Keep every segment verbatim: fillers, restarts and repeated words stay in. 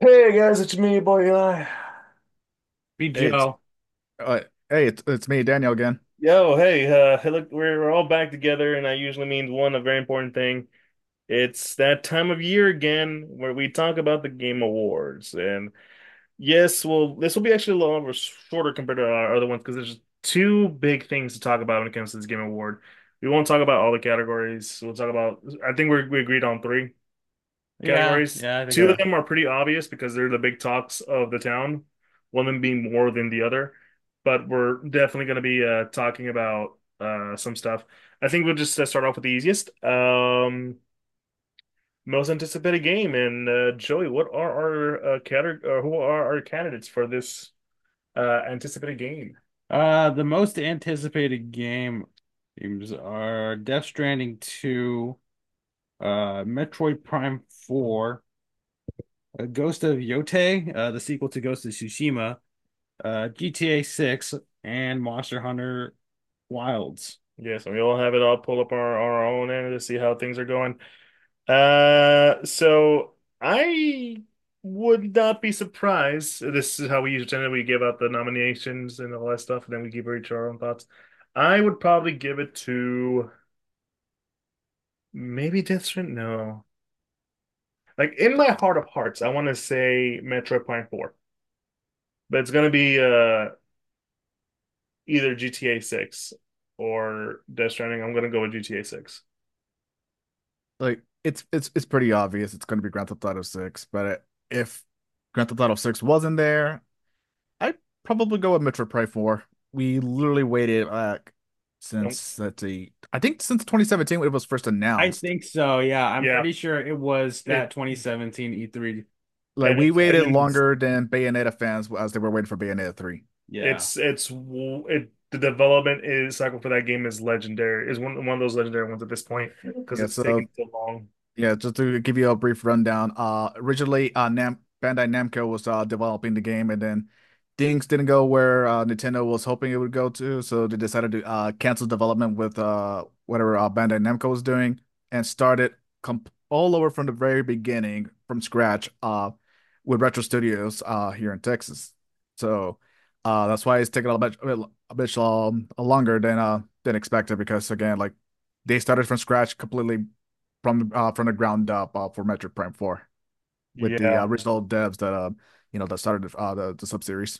Hey guys, it's me, boy Eli. Be Hey, it's Joe. uh, hey, it's it's me, Daniel again. Yo, hey, uh, hey, look, we're, we're all back together, and that usually means one, a very important thing. It's that time of year again where we talk about the Game Awards. And yes, well, this will be actually a little shorter compared to our other ones because there's two big things to talk about when it comes to this Game Award. We won't talk about all the categories. We'll talk about, I think we we agreed on three Yeah, categories. yeah, I think Two of uh them are pretty obvious because they're the big talks of the town, one of them being more than the other. But we're definitely going to be uh, talking about uh, some stuff. I think we'll just uh, start off with the easiest. Um, most anticipated game. And uh, Joey, what are our uh, cate- uh, who are our candidates for this uh, anticipated game? uh the most anticipated game games are Death Stranding two, uh Metroid Prime four, uh, Ghost of Yotei, uh the sequel to Ghost of Tsushima, uh G T A six, and Monster Hunter Wilds. Yes, and we all have it all pull up our, our own end to see how things are going. Uh, so I would not be surprised. This is how we usually tend to we give out the nominations and all that stuff, and then we give each our own thoughts. I would probably give it to maybe Death Stranding. No, like in my heart of hearts, I want to say Metroid Prime four, but it's gonna be uh either G T A six or Death Stranding. I'm gonna go with G T A six. Like it's it's it's pretty obvious it's going to be Grand Theft Auto six, but if Grand Theft Auto six wasn't there, I'd probably go with Metro Prime four. We literally waited like Um, since let's see, I think since twenty seventeen when it was first I announced. think so, yeah. I'm yeah, pretty sure it was it that twenty seventeen E three. Like and we it's waited and it's longer than Bayonetta fans as they were waiting for Bayonetta three. Yeah. It's it's w- it the development is cycle for that game is legendary. Is one one of those legendary ones at this point because Yeah, it's taken so so long. yeah, just to give you a brief rundown. Uh, originally, uh, Nam Bandai Namco was uh, developing the game, and then things didn't go where uh, Nintendo was hoping it would go to, so they decided to uh, cancel development with uh, whatever uh, Bandai Namco was doing, and started comp all over from the very beginning, from scratch, uh, with Retro Studios uh, here in Texas. So uh, that's why it's taken a bit a bit, a bit um, longer than uh, than expected, because again, like they started from scratch completely from uh, from the ground up uh, for Metroid Prime four with the Yeah, uh, original devs that uh you know that started uh, the the sub series.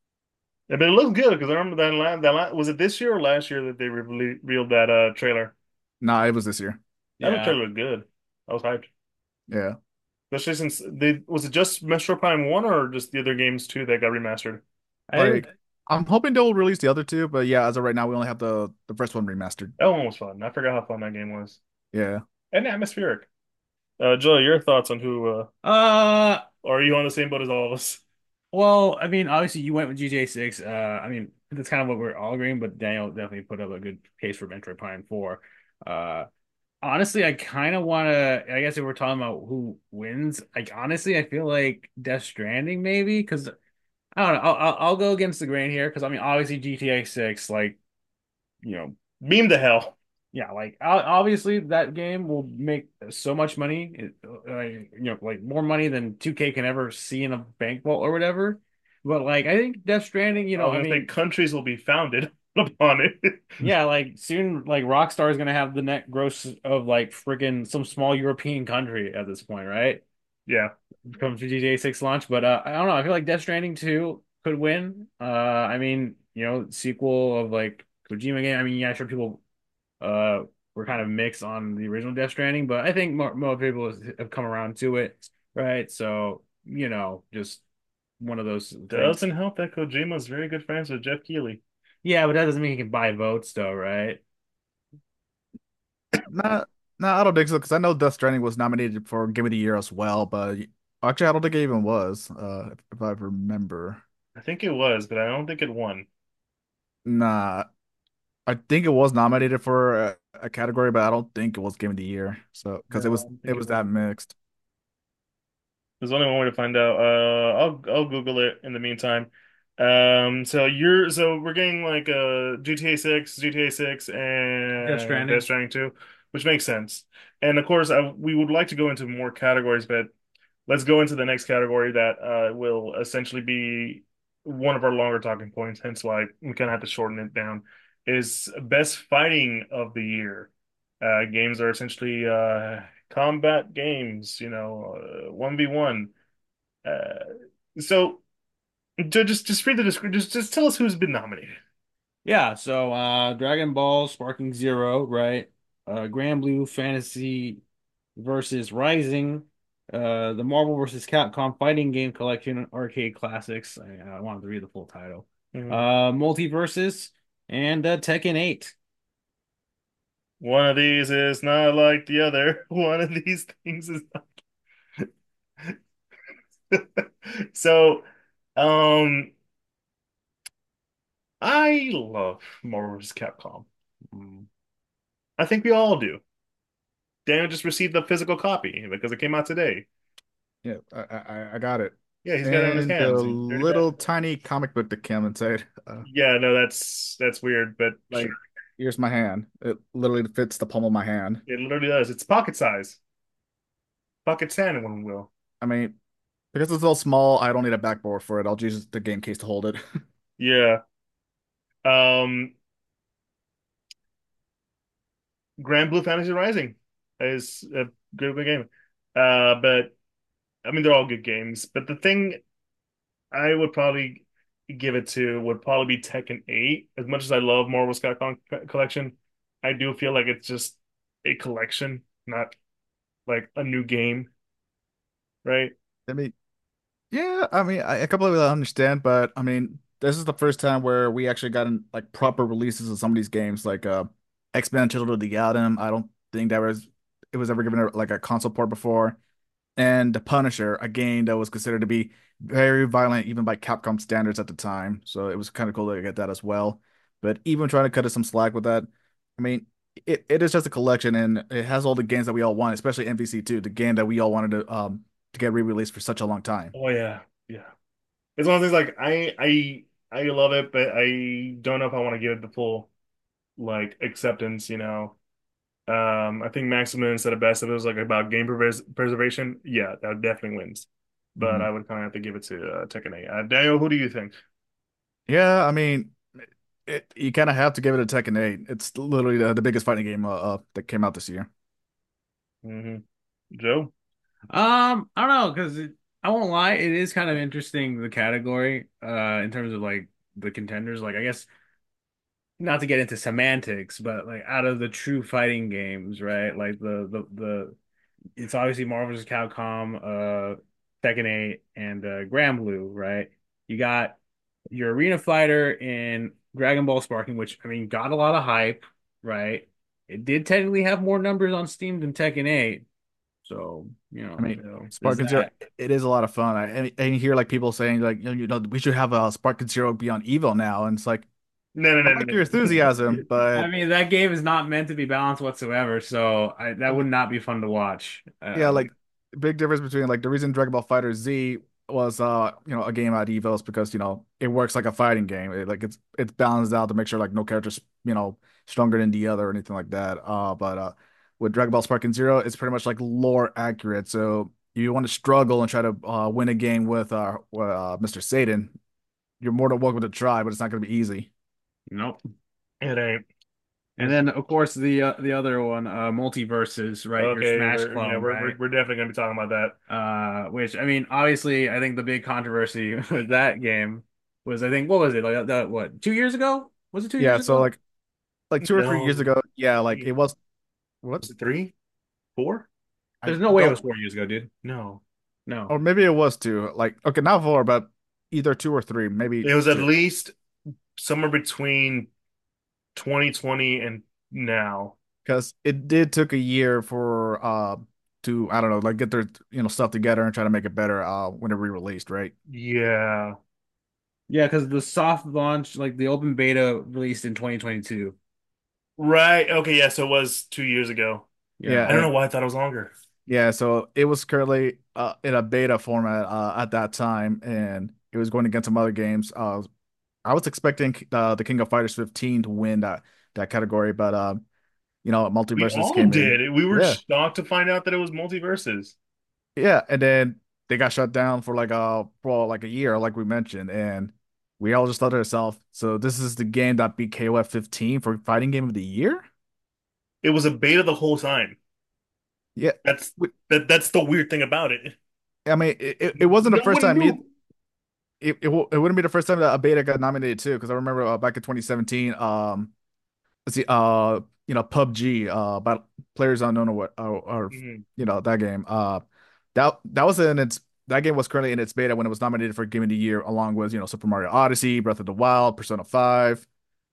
yeah, but it looks good because I remember that la that la was it this year or last year that they re revealed that uh trailer. Nah, it was this year. That looked Yeah. trailer looked good. I was hyped, Yeah, especially since they was it just Metro Prime one or just the other games too that got remastered. I think like I'm hoping they'll release the other two, but yeah, as of right now, we only have the the first one remastered. That one was fun. I forgot how fun that game was Yeah, and atmospheric. Uh, Joe, your thoughts on who? Uh, uh or are you on the same boat as all of us? Well, I mean, obviously you went with G T A six. Uh, I mean, that's kind of what we're all agreeing, but Daniel definitely put up a good case for Metroid Prime four. Uh, honestly, I kind of want to, I guess if we're talking about who wins, like honestly, I feel like Death Stranding maybe, because I don't know, I'll, I'll I'll go against the grain here, because I mean, obviously G T A six, like, you know, Beam to hell. yeah, like o- obviously that game will make so much money, it, uh, you know, like more money than two K can ever see in a bank vault or whatever. But like, I think Death Stranding, you I know, was I gonna say mean, countries will be founded upon it. yeah, like soon, like Rockstar is gonna have the net gross of like freaking some small European country at this point, right? Yeah. Comes to G T A six launch, but uh, I don't know. I feel like Death Stranding two could win. Uh, I mean, you know, sequel of like Kojima game. I mean, yeah, sure, people uh were kind of mixed on the original Death Stranding, but I think more, more people have come around to it, right? So, you know, just one of those things. Doesn't help that Kojima's very good friends with Jeff Keighley. Yeah, but that doesn't mean he can buy votes, though, right? nah, nah, I don't think so, because I know Death Stranding was nominated for Game of the Year as well, but actually, I don't think it even was. Uh, if, if I remember, I think it was, but I don't think it won. nah, I think it was nominated for a, a category, but I don't think it was Game of the Year. So, because it No, I was don't it think it was was. that mixed. There's only one way to find out. Uh, I'll I'll Google it in the meantime. Um, so you're so we're getting like uh G T A six, G T A six, Death and Death Stranding. Stranding two, which makes sense. And of course, I, we would like to go into more categories, but let's go into the next category that uh, will essentially be one of our longer talking points, hence why we kind of have to shorten it down, is best fighting of the year. Uh, games are essentially uh, combat games, you know, uh, one v one. Uh, so ju- just just read the description. Just just tell us who's been nominated. Yeah, so uh Dragon Ball Sparking Zero, right? Uh Grand Blue Fantasy versus Rising, uh the Marvel versus Capcom Fighting Game Collection Arcade Classics. I, I wanted to read the full title. Mhm. Uh Multiverses and uh, Tekken eight. One of these is not like the other. One of these things is not. So, um, I love Marvel versus. Capcom. Mm. I think we all do. Daniel just received the physical copy because it came out today. Yeah, I, I I got it. Yeah, he's got it on his And the hands. He already back. little tiny comic book that came inside. Uh, Yeah, no, that's that's weird, but sure, like, here's my hand. It literally fits the palm of my hand. it literally does. It's pocket size, pocket sand, one will. I mean, because it's so small, I don't need a backboard for it. I'll use the game case to hold it. Yeah. Um, Grand Blue Fantasy Rising is a good, good game. Uh, but I mean, they're all good games. But the thing I would probably give it to would probably be Tekken eight. As much as I love Marvel Capcom Collection, I do feel like it's just a collection, not like a new game, right? I mean, yeah, I mean, I, I completely understand, but I mean, this is the first time where we actually gotten like proper releases of some of these games, like uh, X-Men: Children of the Atom. I don't think that was it was ever given a, like a console port before, and The Punisher, a game that was considered to be very violent even by Capcom standards at the time. So it was kind of cool to get that as well. But even trying to cut us some slack with that, I mean, it, it is just a collection and it has all the games that we all want, especially M V C two, the game that we all wanted to um to get re-released for such a long time. Oh yeah, yeah. It's one of those things like I I I love it, but I don't know if I want to give it the full like acceptance, you know. Um, I think Maximum said it best. If it was like about game pres preservation, yeah, that definitely wins. But Mhm. I would kind of have to give it to uh, Tekken eight. Uh, Daniel, who do you think? Yeah, I mean, it, you kind of have to give it a Tekken eight. It's literally the, the biggest fighting game uh, uh, that came out this year. Hmm. Joe? Um, I don't know, because I won't lie, it is kind of interesting the category, uh, in terms of like the contenders. Like I guess not to get into semantics, but like out of the true fighting games, right? Like the the the it's obviously Marvel versus. Capcom, uh, Tekken eight, and uh, Grand Blue, right? You got your Arena Fighter in Dragon Ball Sparking, which I mean got a lot of hype, right? It did technically have more numbers on Steam than Tekken eight, so you I know, mean, you know, there's Spark and Zero, that. it is a lot of fun. I, and and you hear like people saying like, you know, you know, we should have a Spark and Zero be on Evo now, and it's like, No, no, I no, like no, your no. enthusiasm, I but mean, that game is not meant to be balanced whatsoever, so I, that would not be fun to watch. yeah, Um, like big difference between like the reason Dragon Ball Fighter Z was uh you know a game at Evo is because you know it works like a fighting game. It, like it's it's balanced out to make sure like no character's you know stronger than the other or anything like that. Uh, but uh with Dragon Ball Spark and Zero, it's pretty much like lore accurate. So you want to struggle and try to uh, win a game with uh, uh mister Satan, you're more than welcome to try, but it's not going to be easy. nope. It ain't. And It's then of course the uh, the other one, uh, Multiverses, right? Your okay. Smash We're yeah, clone, we're we're, right? we're definitely gonna be talking about that. Uh, which I mean, obviously, I think the big controversy with that game was, I think, what was it like? That what two years ago? Was it two years Yeah, so ago? like like two or three No, years ago, yeah, like it was what was it three, four? I There's no way it don't was four years ago, dude. No, No, or maybe it was two. Like okay, not four, but either two or three, maybe it was at two. least somewhere between twenty twenty and now. Because it did took a year for uh to I don't know like get their you know stuff together and try to make it better uh when it re-released, right? Yeah. yeah, because the soft launch, like the open beta, released in twenty twenty-two. Right. Okay. Yeah. So it was two years ago. Yeah, Yeah, I don't know and why I thought it was longer. yeah, so it was currently uh in a beta format uh at that time, and it was going against some other games. Uh, I was expecting uh, the King of Fighters fifteen to win that that category, but um, you know, We Multiverses all came in. did. We were Yeah, shocked to find out that it was multiverses. yeah, and then they got shut down for like a for like a year, like we mentioned, and we all just thought to ourselves, so this is the game that beat K O F fifteen for fighting game of the year? It was a beta the whole time. Yeah. That's We- that that's the weird thing about it. I mean, it, it it wasn't the No first one time it, knew. it, it, wo- it wouldn't be the first time that a beta got nominated too, because I remember uh, back in twenty seventeen, um, let's see, uh, you know, P U B G, uh, about Players Unknown or what, or, or Mhm. you know, that game, uh, that that was in its that game was currently in its beta when it was nominated for Game of the Year, along with you know Super Mario Odyssey, Breath of the Wild, Persona five,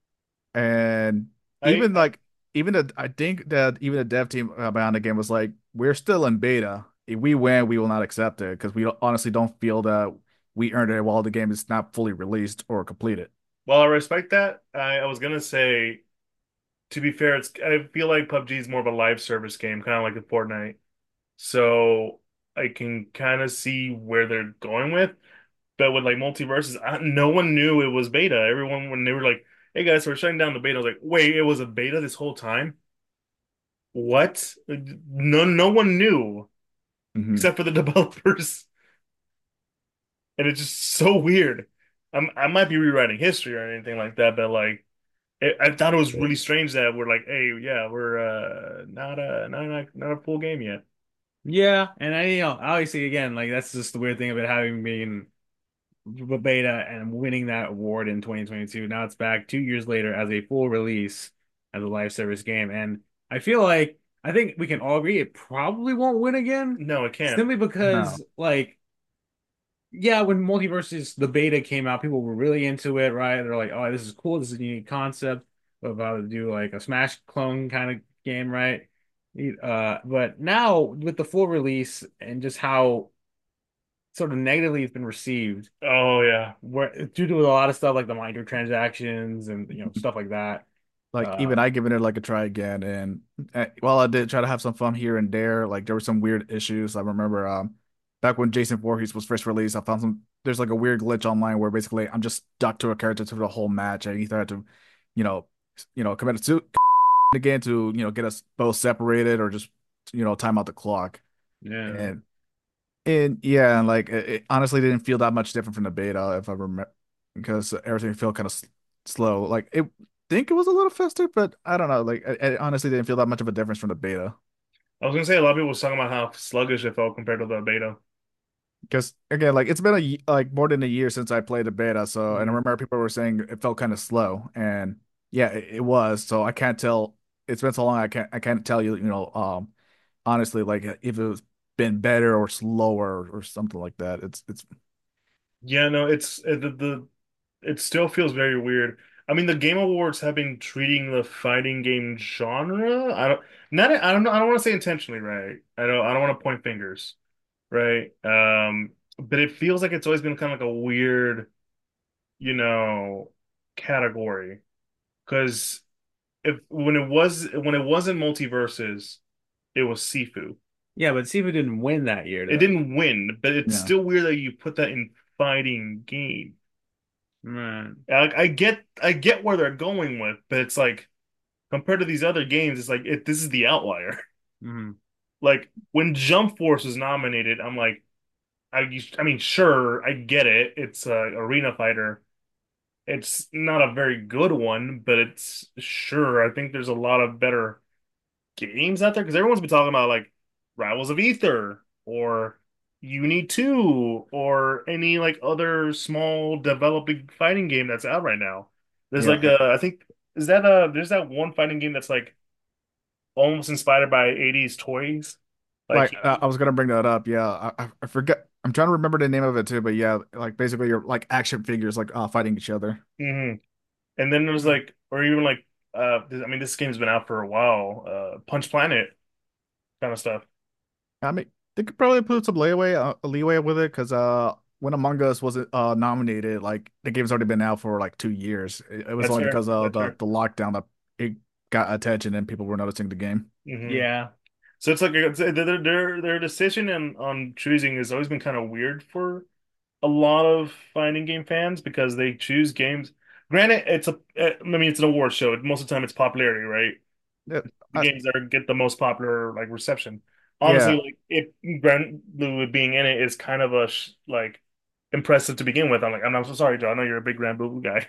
and I, even I like even the I think that even the dev team uh, behind the game was like, we're still in beta. If we win, we will not accept it because we honestly don't feel that we earned it while the game is not fully released or completed. while I respect that, I, I was gonna say, to be fair, it's I feel like P U B G is more of a live service game, kind of like the Fortnite. So I can kind of see where they're going with. But with like multiverses, I, no one knew it was beta. Everyone when they were like, "Hey guys, we're shutting down the beta," I was like, "Wait, it was a beta this whole time? What?" No, no one knew Hmm. except for the developers, and it's just so weird. I'm, I might be rewriting history or anything like that, but like, it, I thought it was really strange that we're like, "Hey, yeah, we're uh not a not a, not a full game yet." Yeah, and I, you know, obviously, again, like that's just the weird thing about having been b- beta and winning that award in twenty twenty-two. Now it's back two years later as a full release as a live service game, and I feel like I think we can all agree it probably won't win again, No, it can't. simply No. because, like, yeah, when Multiversus the beta came out, people were really into it, right? They're like, "Oh, this is cool. This is a unique concept of how to do like a Smash clone kind of game, right?" Uh, but now with the full release and just how sort of negatively it's been received, Oh yeah. where due to a lot of stuff like the microtransactions and you know stuff like that. Like even Uh, I given it like a try again, and uh, while I did try to have some fun here and there, like there were some weird issues. I remember um back when Jason Voorhees was first released, I found some there's like a weird glitch online where basically I'm just stuck to a character through the whole match. I either had to, you know, you know, commit a suit again to you know get us both separated or just you know time out the clock. yeah. And and yeah, and like it, it honestly didn't feel that much different from the beta if I remember because everything felt kind of s slow. Like it think it was a little faster, but I don't know. Like it, it honestly didn't feel that much of a difference from the beta. I was gonna say a lot of people was talking about how sluggish it felt compared to the beta. Because again, like it's been a ye- like more than a year since I played the beta, so and I Mhm. remember people were saying it felt kind of slow, and yeah, it, it was. So I can't tell. It's been so long, I can't I can't tell you, you know, um, honestly, like if it was been better or slower or something like that. It's it's Yeah, no, it's it, the, the it still feels very weird. I mean, the Game Awards have been treating the fighting game genre. I don't not I don't know. I don't want to say intentionally, right? I don't I don't want to point fingers, right? Um, but it feels like it's always been kind of like a weird, you know, category. Because if when it was when it wasn't multiverses, it was Sifu. Yeah, but Sifu didn't win that year It though. didn't win, but it's yeah. still weird that you put that in fighting game. Right. Like I get I get where they're going with, but it's like compared to these other games, it's like it, this is the outlier. Hmm. Like when Jump Force was nominated, I'm like, I I mean, sure, I get it. It's a arena fighter. It's not a very good one, but it's sure. I think there's a lot of better games out there because everyone's been talking about like Rivals of Ether or Uni two or any like other small developing fighting game that's out right now. There's like Yeah. a, I think is that a there's that one fighting game that's like almost inspired by eighties toys. Like Like uh, I was gonna bring that up. Yeah, I, I I forget. I'm trying to remember the name of it too, but yeah, like basically you're like action figures like uh, fighting each other. mhm. And then there's like or even like uh I mean this game's been out for a while. Uh Punch Planet kind of stuff. I mean, they could probably put some leeway uh, leeway with it because uh when Among Us wasn't uh nominated, like the game's already been out for like two years. It, it was That's only fair. because of That's the fair. the lockdown that it got attention and people were noticing the game. Hmm. Yeah. So it's like it's, their their their decision on on choosing has always been kind of weird for a lot of fighting game fans because they choose games. Granted, it's a I mean it's an award show. Most of the time, it's popularity, right? Yeah, The I, games that are, get the most popular like reception. honestly, Yeah, like it Granblue being in it is kind of a sh like impressive to begin with. I'm like, I'm, I'm so sorry, Joe. I know you're a big Granblue guy.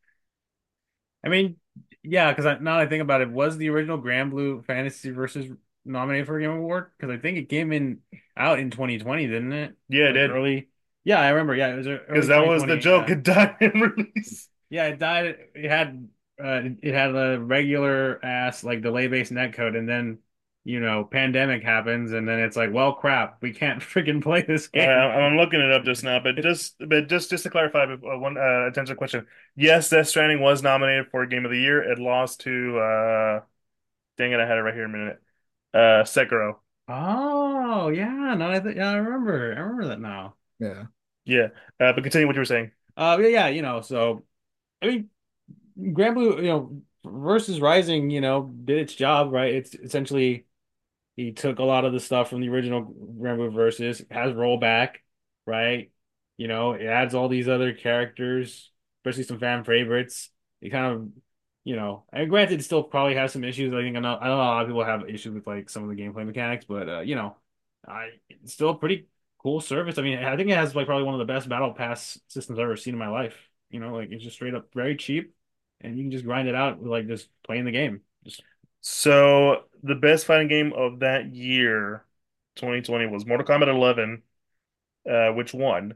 I mean, yeah, because now that I think about it, was the original Grand Blue Fantasy Versus nominated for a Game Award? Because I think it came in out in twenty twenty, didn't it? Yeah, it Like did early. Yeah, I remember. Yeah, it was because early that was the twenty twenty. joke. Yeah, It died in release. yeah, it died. It had uh, it had a regular ass like delay-based netcode, and then you know, pandemic happens, and then it's like, well, crap, we can't freaking play this Uh, game. I'm looking it up just now, but just but just just to clarify, uh, one uh, attention question. Yes, Death Stranding was nominated for Game of the Year. It lost to uh, dang it, I had it right here in a minute. Uh, Sekiro. Oh, yeah, no, I th yeah, I remember. I remember that now. yeah. Yeah, uh, but continue what you were saying. Uh, yeah, yeah, you know, so I mean, Grand Blue, you know, versus Rising, you know, did its job, right? It's essentially he took a lot of the stuff from the original Grand Blue versus, has rollback, right? You know, it adds all these other characters, especially some fan favorites. It kind of, you know, and granted, it still probably has some issues. I think I know, I know a lot of people have issues with like some of the gameplay mechanics, but uh, you know, I it's still a pretty cool service. I mean, I think it has like probably one of the best battle pass systems I've ever seen in my life. You know, like it's just straight up very cheap, and you can just grind it out with like just playing the game. Just So the best fighting game of that year, twenty twenty, was Mortal Kombat eleven, uh, which won.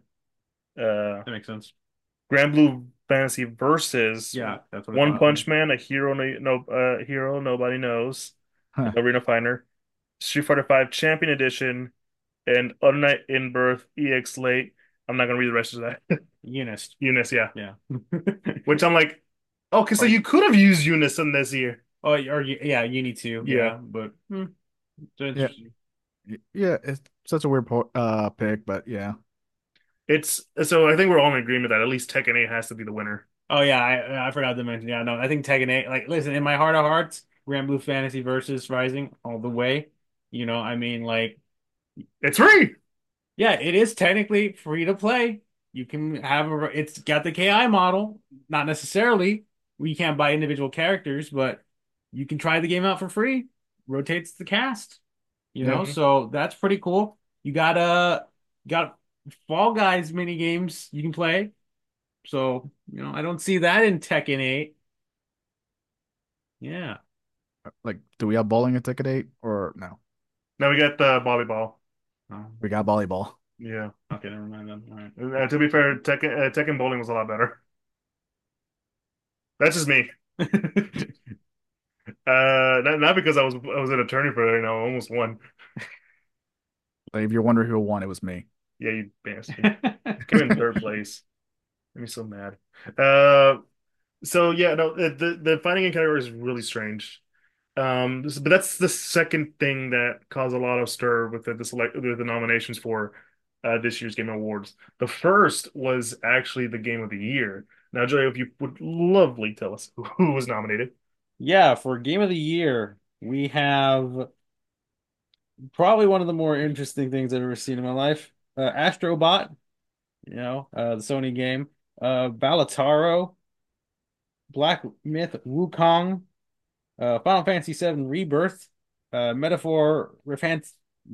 Uh, that makes sense. Grand Blue Fantasy versus Yeah, that's what I One thought. Punch Man, a hero no, no uh, hero nobody knows, Huh. Arena Fighter, Street Fighter five Champion Edition, and Unnight in Birth E X Late. I'm not gonna read the rest of that. Eunice. Eunice, yeah. Yeah. Which I'm like, okay, so Or you could have used Eunice in this year. oh, or yeah, Uni too. Yeah. Yeah, but hmm, it's Yeah, interesting. y- yeah. It's such a weird po uh pick, but yeah. It's so I think we're all in agreement that at least Tekken eight has to be the winner. Oh yeah, I I forgot to mention. Yeah, no, I think Tekken eight. Like, listen, in my heart of hearts, Grand Blue Fantasy versus Rising all the way. You know, I mean, like, It's free. yeah, it is technically free to play. You can have a. It's got the K I model, not necessarily. We can't buy individual characters, but you can try the game out for free. Rotates the cast. You know, Yeah. Mhm. so that's pretty cool. You got uh got Fall Guys mini games you can play. So, you know, I don't see that in Tekken eight. Yeah. Like, do we have bowling at Ticket Eight or no? Now we got the volleyball. Oh, We got volleyball. Yeah. okay, never mind then. All right. Uh, to be fair, Tekken uh, Tekken bowling was a lot better. That's just me. Uh, not, not because I was I was an attorney for it, you know, I almost won. Like, if you're wondering who won, it was me. Yeah, you bastard. Came in third place. Made me so mad. Uh, so yeah, no, the the, the fighting game category is really strange. Um, this- but that's the second thing that caused a lot of stir with the, the select with the nominations for uh, this year's Game Awards. The first was actually the Game of the Year. Now, Joey, if you would lovely tell us who, who was nominated. Yeah, for Game of the Year, we have probably one of the more interesting things I've ever seen in my life. Uh, Astrobot, you know, uh, the Sony game. Uh, Balataro, Black Myth Wukong, uh, Final Fantasy seven Rebirth, uh, Metaphor Refant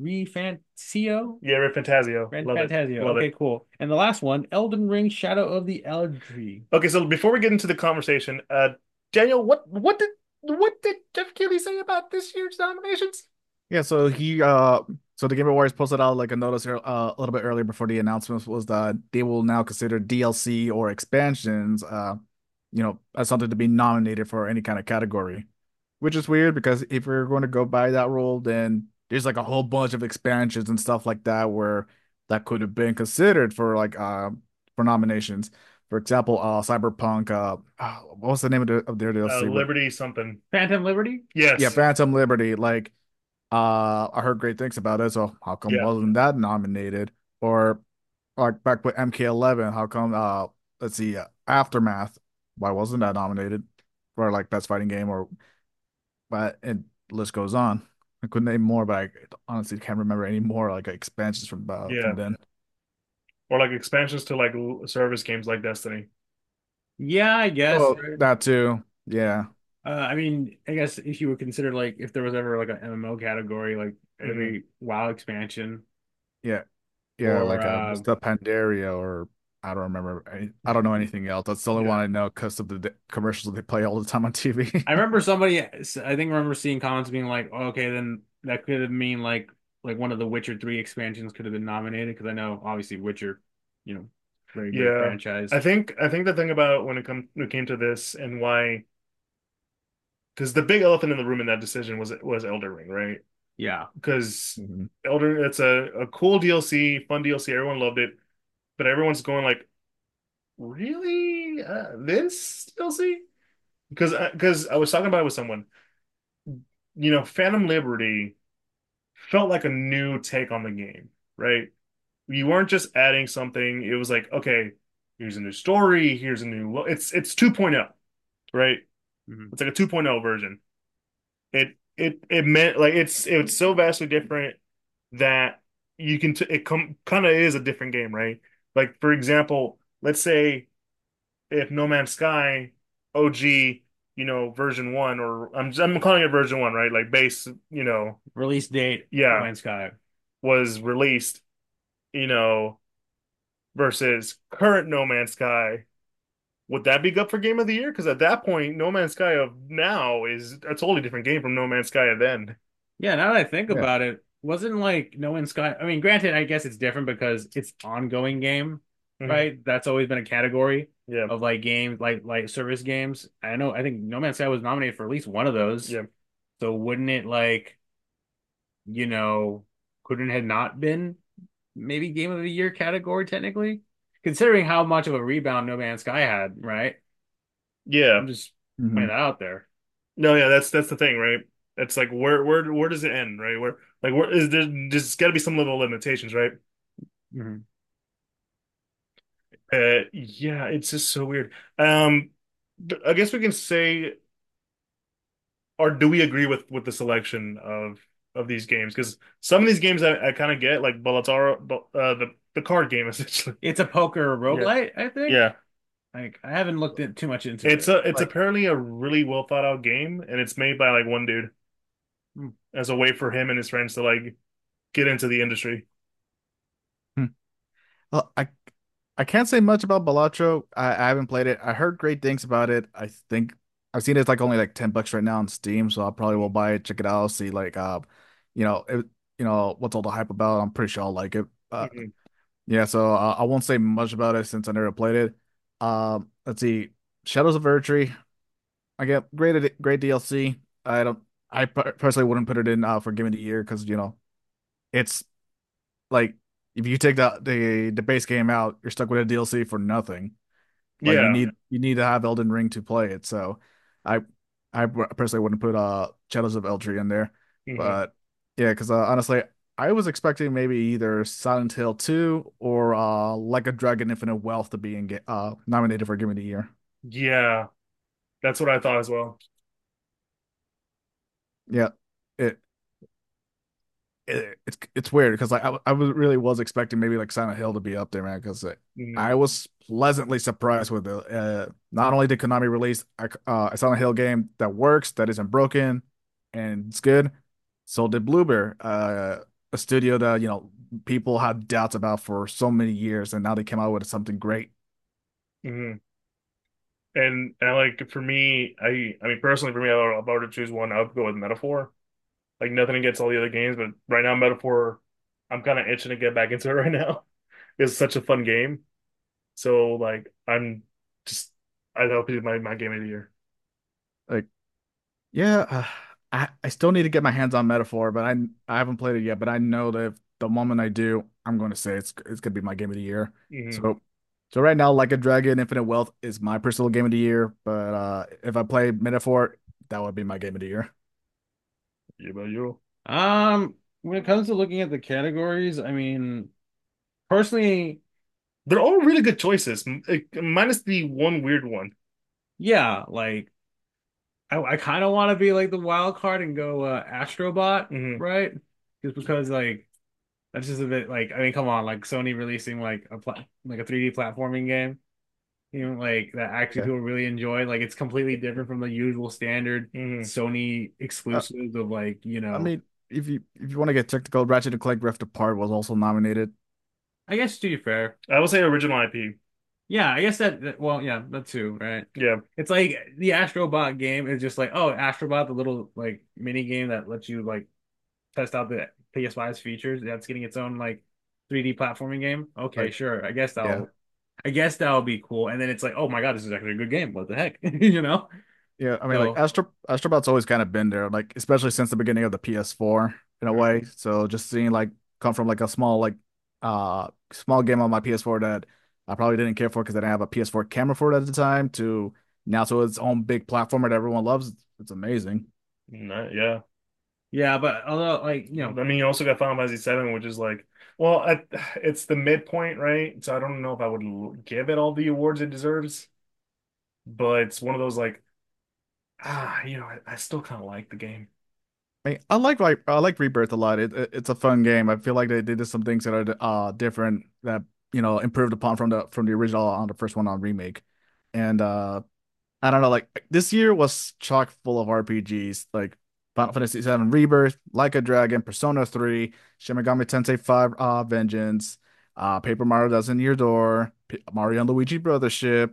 Refantio, Yeah, Rick Fantasio, Fan love it, Fantasio. love Okay, it. cool. And the last one, Elden Ring Shadow of the Eldritch. Okay, so before we get into the conversation, uh, Daniel, what what did what did Jeff Keighley say about this year's nominations? Yeah, so he uh so the Game Awards posted out like a notice here, uh, a little bit earlier before the announcements was that they will now consider D L C or expansions uh you know as something to be nominated for any kind of category. Which is weird because if we're going to go by that rule, then there's like a whole bunch of expansions and stuff like that where that could have been considered for like uh for nominations. For example, uh Cyberpunk uh uh, what was the name of, the, of their Uh, D L C? But Liberty something. Phantom Liberty? yeah, Yes. Phantom Liberty, like uh, I heard great things about it, so how come Yeah. wasn't that nominated? Or like back with M K eleven, how come uh let's see, uh, Aftermath, why wasn't that nominated for like best fighting game or but and list goes on. I could name more, but I honestly can't remember any more like expansions from uh, from Yeah. then. Or like expansions to like l- service games like Destiny. Yeah, I guess, Oh, right? that too. Yeah. Uh, I mean, I guess if you would consider like if there was ever like an M M O category, like Hmm. every WoW expansion, Yeah, yeah, or like uh, uh, what's the Pandaria or I don't remember. I, I don't know anything else. That's the only one Yeah. I know because of the d- commercials they play all the time on T V. I remember somebody, I think, remember seeing comments being like, oh, okay, then that could have mean like like one of the Witcher three expansions could have been nominated because I know obviously Witcher, you know, very great Yeah. I franchise. think I think the thing about when it come when it came to this and why, because the big elephant in the room in that decision was was Elden Ring, right? Yeah. Because Mhm. Elden, it's a, a cool D L C, fun D L C, everyone loved it, but everyone's going like, really? Uh, this D L C? Because because I was talking about it with someone, you know, Phantom Liberty felt like a new take on the game, right? You weren't just adding something. It was like, okay, here's a new story, here's a new lo- it's it's 2.0, right? Mhm. It's like a 2.0 version. It it it meant like it's it's so vastly different that you can t it come kind of is a different game, right? Like for example, let's say if No Man's Sky O G, you know, version one, or I'm I'm calling it version one, right? Like base, you know, Release date, No yeah, Man's Sky. was released, you know, versus current No Man's Sky. Would that be good for Game of the Year? Because at that point, No Man's Sky of now is a totally different game from No Man's Sky of then. Yeah, now that I think Yeah. about it, wasn't like No Man's Sky. I mean, granted, I guess it's different because it's ongoing game, Mhm. right? That's always been a category Yeah, of like games, like like service games. I know, I think No Man's Sky was nominated for at least one of those. yeah, So wouldn't it like, you know, couldn't it have not been maybe Game of the Year category technically? Considering how much of a rebound No Man's Sky had, right? yeah. I'm just Mhm. putting that out there. No, yeah, that's that's the thing, right? It's like where where where does it end, right? Where like where is there? There's got to be some level of limitations, right? Mhm. Uh, yeah, it's just so weird. Um, but I guess we can say, or do we agree with with the selection of of these games? Because some of these games I, I kind of get, like Balataro, uh, the the card game essentially. It's a poker Yeah, roguelite, I think. yeah. Like I haven't looked in, too much into It's it. a it's Like, apparently a really well thought out game, and it's made by like one dude hmm. as a way for him and his friends to like get into the industry. Hmm. Well, I I can't say much about Balatro. I, I haven't played it. I heard great things about it. I think I've seen it's like only like ten bucks right now on Steam, so I probably will buy it, check it out, see like uh you know, it, you know, what's all the hype about. I'm pretty sure I'll like it. Uh Mhm. yeah, so uh, I won't say much about it since I never played it. Um let's see. Shadows of Erdtree. I get great great D L C. I don't I per- personally wouldn't put it in uh for Game of the Year because you know, it's like if you take the the the base game out, you're stuck with a D L C for nothing. Like you Yeah. need you need to have Elden Ring to play it. So I I personally wouldn't put uh Shadows of Eldritch in there. Hmm. But yeah, because uh, honestly, I was expecting maybe either Silent Hill two or uh Like a Dragon Infinite Wealth to be in ga- uh nominated for Game of the Year. Yeah. That's what I thought as well. Yeah. It, it it's it's weird because like I, I was really was expecting maybe like Silent Hill to be up there, man, because Hmm. I was pleasantly surprised with it. Uh, not only did Konami release a, uh, a Silent Hill game that works, that isn't broken, and it's good, so did Bloober, uh, a studio that you know people had doubts about for so many years, and now they came out with something great. Hmm. And, and like for me, I I mean personally for me, if I were to choose one, I would go with Metaphor. Like nothing against all the other games, but right now Metaphor, I'm kind of itching to get back into it right now. It's such a fun game. So like I'm just I hope it's my my game of the year. Like, yeah, uh, I I still need to get my hands on Metaphor, but I I haven't played it yet. But I know that if the moment I do, I'm going to say it's it's gonna be my game of the year. Hmm. So so right now, Like a Dragon, Infinite Wealth is my personal game of the year. But uh, if I play Metaphor, that would be my game of the year. Yeah, about you. Um, when it comes to looking at the categories, I mean, personally, They're all really good choices, m- eh, minus the one weird one. yeah, like I, I kind of want to be like the wild card and go uh, Astrobot, Hmm. right? Just because like that's just a bit like I mean, come on, like Sony releasing like a pla like a three D platforming game, you know, like that actually Yeah. people really enjoy. Like it's completely different from the usual standard Hmm. Sony Uh, exclusives of like, you I know, mean. if you if you want to get technical, Ratchet and Clank Rift Apart was also nominated. I guess to be fair, I would say original I P. yeah, I guess that, that well, yeah, that too, right? Yeah. It's like the Astrobot game is just like, oh, Astrobot, the little like mini game that lets you like test out the P S five's features. That's getting its own like three D platforming game. Okay, Like, sure. I guess yeah. that'll I guess that'll be cool. And then it's like, oh my God, this is actually a good game. What the heck? You know? Yeah, I mean, like So Astro Astrobot's always kind of been there, like especially since the beginning of the P S four in a way. So just seeing like come from like a small like uh small game on my P S four that I probably didn't care for because I didn't have a P S four camera for it at the time to now to its own big platformer that everyone loves. It's amazing. No, yeah. yeah, but although like, you I know, mean, you also got Final Fantasy seven, which is like, well, I, it's the midpoint, right? So I don't know if I would l- give it all the awards it deserves, but it's one of those like, ah, you know, I, I still kind of like the game. I mean, I like like I like Rebirth a lot. It, it it's a fun game. I feel like they, they did some things that are uh different that you know improved upon from the from the original on the first one on remake, and uh I don't know, like this year was chock full of R P Gs, like Final Fantasy seven Rebirth, Like a Dragon, Persona three, Shin Megami Tensei five uh, Vengeance, uh, Paper Mario Thousand Year Door, P Mario and Luigi Brothership,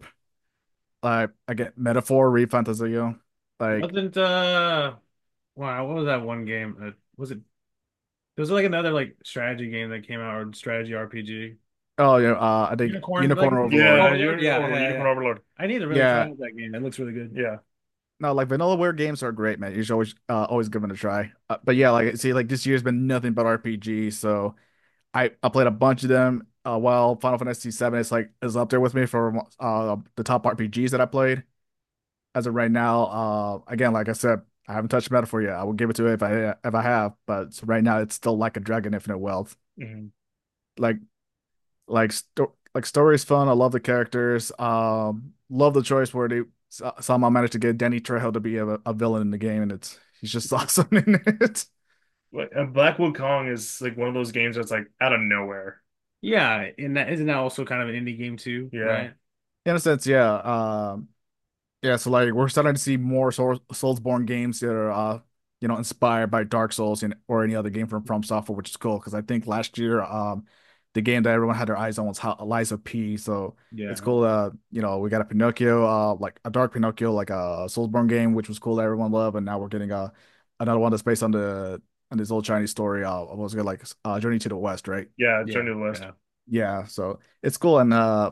like again, Metaphor, ReFantazio, like wasn't uh wow, what was that one game? Uh, was it there was like another like strategy game that came out or strategy R P G. oh yeah, uh, I think Unicorn Unicorn Legacy? Overlord, Yeah, Overlord? you're Yeah, over yeah, Unicorn yeah. Overlord. I need to really try yeah, out that game. It looks really good. Yeah. no, like Vanillaware games are great, man. You should always uh, always give them a try. Uh, but yeah, like see, like this year's been nothing but R P G, so. I, I played a bunch of them uh, while Final Fantasy seven is like is up there with me for uh, the top R P Gs that I played as of right now. Uh, again, like I said, I haven't touched Metaphor yet. I will give it to it if I if I have, but so right now it's still like a Dragon Infinite Wealth. Mhm. Like like sto like story is fun. I love the characters. Um, love the choice where they so- somehow managed to get Danny Trejo to be a, a villain in the game, and it's he's just awesome in it. Like, uh, Blackwood Kong is like one of those games that's like out of nowhere. Yeah, and that isn't that also kind of an indie game too, Yeah. right? In a sense, yeah. Um, Yeah, so like we're starting to see more Soul Soulsborne games that are uh you know inspired by Dark Souls and or any other game from From Software, which is cool because I think last year um the game that everyone had their eyes on was Ho- Lies of P. So it's Yeah. cool uh you know we got a Pinocchio uh like a Dark Pinocchio like a Soulsborne game which was cool that everyone loved, and now we're getting uh another one that's based on the on this old Chinese story uh what was it like uh Journey to the West, right? Yeah, Yeah. Journey to the West. Yeah. Yeah, so it's cool, and uh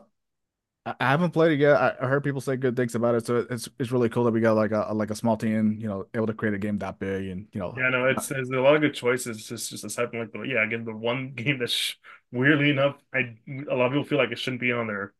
I I haven't played it yet. I I heard people say good things about it, so it's it's really cool that we got like a like a small team, you know, able to create a game that big, and you know, Yeah, no, it's there's a lot of good choices. It's just just aside from like the yeah, again, the one game that's weirdly enough, I a lot of people feel like it shouldn't be on there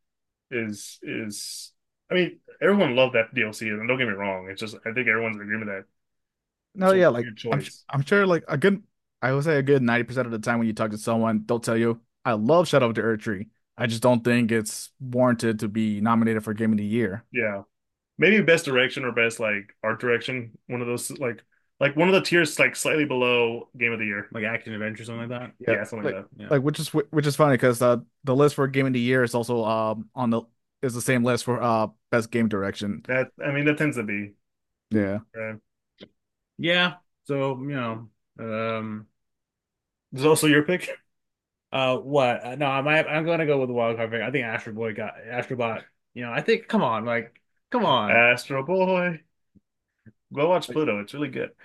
is is I mean, everyone loved that D L C, and don't get me wrong, it's just I think everyone's in agreement that no, it's a yeah, like weird I'm su- choice. I'm sure like a good, I would say a good ninety percent of the time when you talk to someone, they'll tell you, I love Shadow of the Earth Tree. I just don't think it's warranted to be nominated for Game of the Year. Yeah. Maybe best direction or best like art direction, one of those like like one of the tiers like slightly below game of the year. Like action adventure, something like that. Yeah, Yeah, something like like Yeah. like which is wh- which is funny because uh the list for Game of the Year is also um on the is the same list for uh best game direction. that. That I mean that tends to be Yeah. right. Yeah. So, you know, um, There's also your pick. uh, what? Uh, No, I might, I'm gonna go with the wild card pick. I think Astro Boy got Astrobot. You know, I think, come on, like, come on. Astro Boy. Go watch Pluto. It's really good.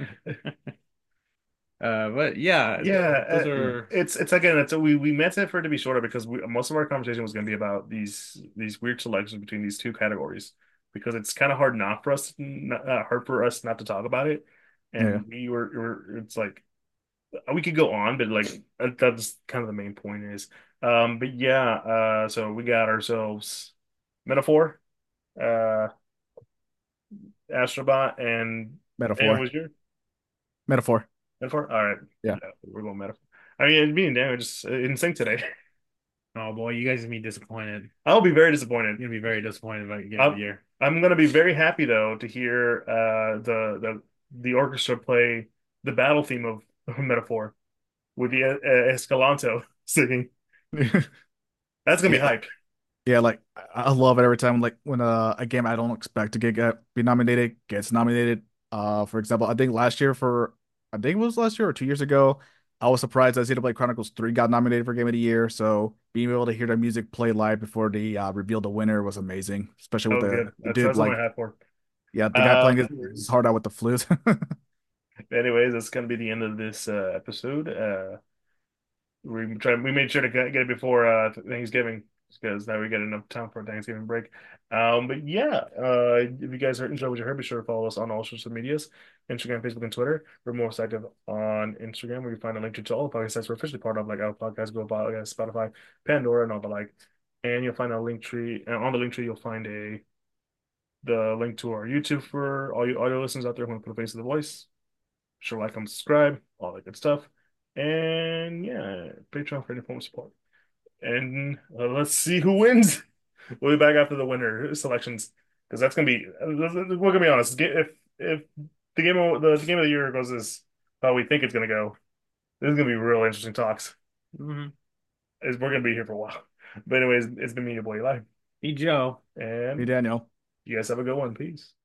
Uh, but yeah, th Yeah, those uh, are, it's it's again. It's we we meant it for it to be shorter because we, most of our conversation was going to be about these these weird selections between these two categories because it's kind of hard not for us not, uh, hard for us not to talk about it, Yeah. and we were, were it's like we could go on, but like that- that's kind of the main point is. Um, but yeah, uh, so we got ourselves Metaphor, uh, Astrobot, and Dan Metaphor. was your Metaphor. Metaphor. All right, Yeah. yeah, we're going Metaphor. I mean, me and Dan are just in sync today. oh boy, you guys are gonna be disappointed. I'll be very disappointed. You're gonna be very disappointed about your game of the I'm year. I'm gonna be very happy though to hear uh the the the orchestra play the battle theme of Metaphor with the uh, Escalanto singing. That's gonna be Yeah. hype. Yeah, like I I love it every time like when uh, a game I don't expect to get, get be nominated gets nominated. Uh for example, I think last year for I think it was last year or two years ago. I was surprised that Xenoblade Chronicles three got nominated for Game of the Year. So being able to hear the music play live before they uh, revealed the winner was amazing, especially That with was the, good. the That's dude that's what I like had for. yeah, the guy Um, playing his, his anyways, heart out with the flute. anyways, that's gonna be the end of this uh, episode. Uh, we try we made sure to get get it before uh, Thanksgiving because now we get enough time for Thanksgiving break. Um, but yeah, uh, if you guys are enjoyed what you heard, be sure to follow us on all social medias: Instagram, Facebook, and Twitter. We're most active on Instagram, where you find a link to all the podcasts we're officially part of, like Apple Podcasts, Google Podcasts, Spotify, Pandora, and all the like. And you'll find a link tree, and on the link tree, you'll find a the link to our YouTube for all you audio listeners out there who want to put a face to the voice. Sure, like, and subscribe, all that good stuff. And yeah, Patreon for any form of support. And uh, let's see who wins. We'll be back after the winner selections because that's gonna be. We're gonna be honest. If if the game of the, the game of the year goes as how we think it's gonna go, this is gonna be real interesting talks. Hmm. We're gonna be here for a while. But anyways, it's been me, your boy Eli, Hey, Joe. Hey and Daniel. you guys have a good one. Peace.